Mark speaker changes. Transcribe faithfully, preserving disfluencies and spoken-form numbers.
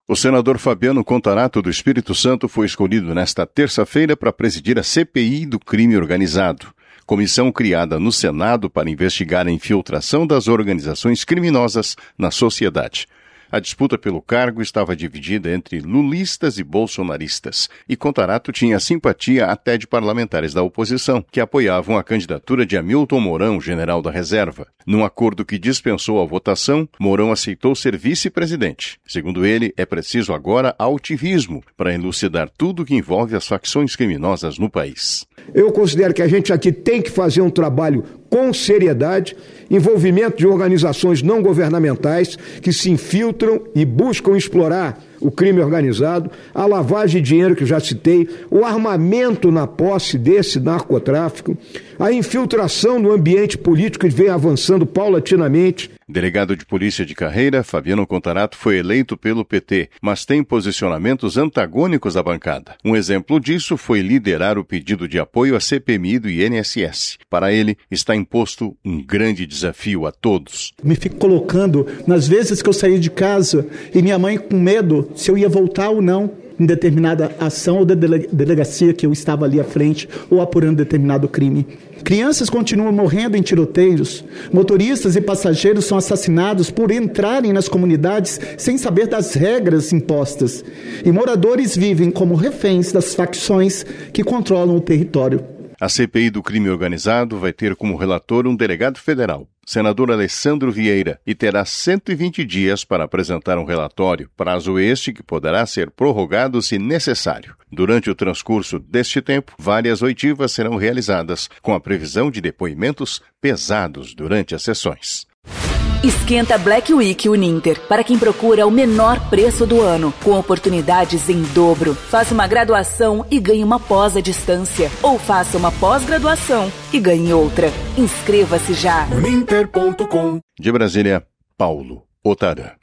Speaker 1: O senador Fabiano Contarato, do Espírito Santo, foi escolhido nesta terça-feira para presidir a C P I do crime organizado, comissão criada no Senado para investigar a infiltração das organizações criminosas na sociedade. A disputa pelo cargo estava dividida entre lulistas e bolsonaristas, e Contarato tinha simpatia até de parlamentares da oposição, que apoiavam a candidatura de Hamilton Mourão, general da reserva. Num acordo que dispensou a votação, Mourão aceitou ser vice-presidente. Segundo ele, é preciso agora altivismo para elucidar tudo que envolve as facções criminosas no país.
Speaker 2: Eu considero que a gente aqui tem que fazer um trabalho com seriedade, envolvimento de organizações não governamentais que se infiltram e buscam explorar o crime organizado, a lavagem de dinheiro que eu já citei, o armamento na posse desse narcotráfico, a infiltração no ambiente político que vem avançando paulatinamente.
Speaker 1: Delegado de polícia de carreira, Fabiano Contarato foi eleito pelo P T, mas tem posicionamentos antagônicos à bancada. Um exemplo disso foi liderar o pedido de apoio à C P M I do I N S S. Para ele, está imposto um grande desafio a todos.
Speaker 3: Me fico colocando nas vezes que eu saí de casa e minha mãe com medo se eu ia voltar ou não em determinada ação ou de delegacia que eu estava ali à frente ou apurando determinado crime. Crianças continuam morrendo em tiroteios, motoristas e passageiros são assassinados por entrarem nas comunidades sem saber das regras impostas, e moradores vivem como reféns das facções que controlam o território.
Speaker 1: A C P I do crime organizado vai ter como relator um delegado federal, senador Alessandro Vieira, e terá cento e vinte dias para apresentar um relatório, prazo este que poderá ser prorrogado se necessário. Durante o transcurso deste tempo, várias oitivas serão realizadas, com a previsão de depoimentos pesados durante as sessões.
Speaker 4: Esquenta Black Week Uninter, para quem procura o menor preço do ano, com oportunidades em dobro. Faça uma graduação e ganhe uma pós à distância, ou faça uma pós-graduação e ganhe outra. Inscreva-se já.
Speaker 1: Uninter ponto com. De Brasília, Paulo Otarã.